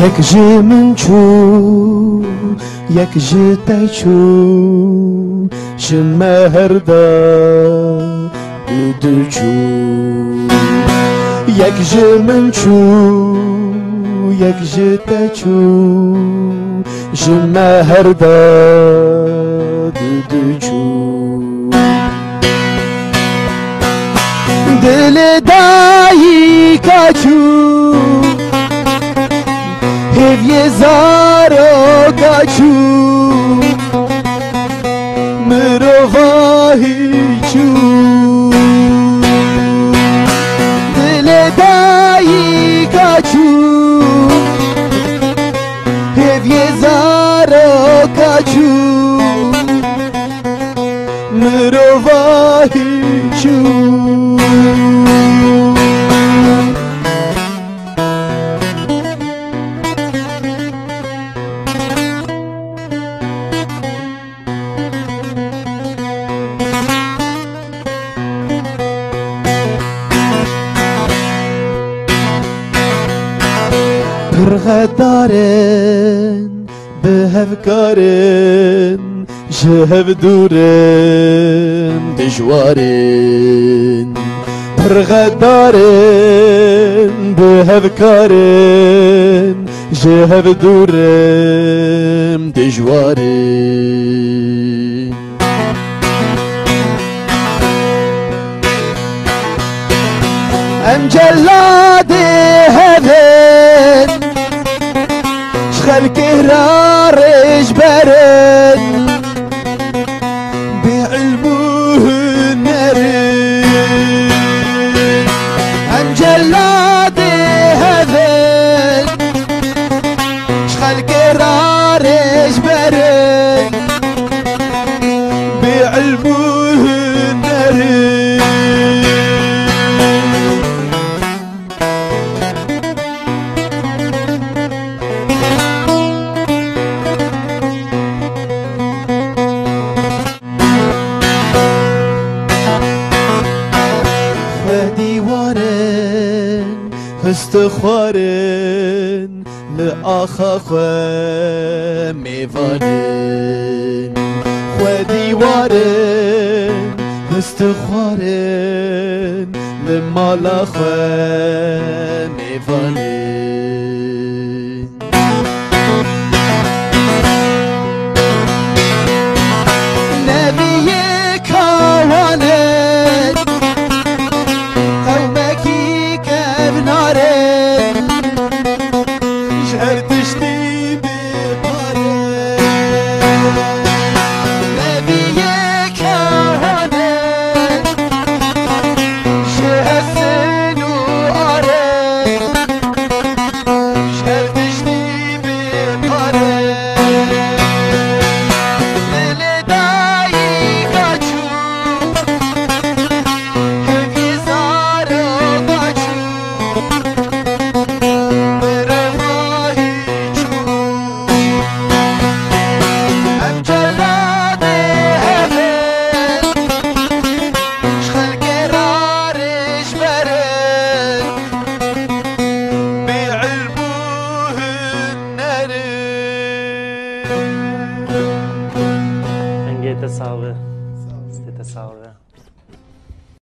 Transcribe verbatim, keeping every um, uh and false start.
یک جی من چو یک جی تی چو شمهر دا دو دو چو یک جی من چو یک جی تی چو شمهر دا دو دو چو دل دایی کچو هیوی زارو کچو مروواهی چو دل دایی کچو هیوی زارو کچو مروواهی چو پرغدارن به هفکارن جهب دورن دجوارن پرغدارن به هفکارن جهب دورن دجوارن ام جلاد هذن خلق رارج برن بعلمه نرن ام جلاد هذن خلق رارج برن بعلمه نرن استخوارن لآخا خواه میوانن خواه دیوارن استخوارن لمالا خواه میوانن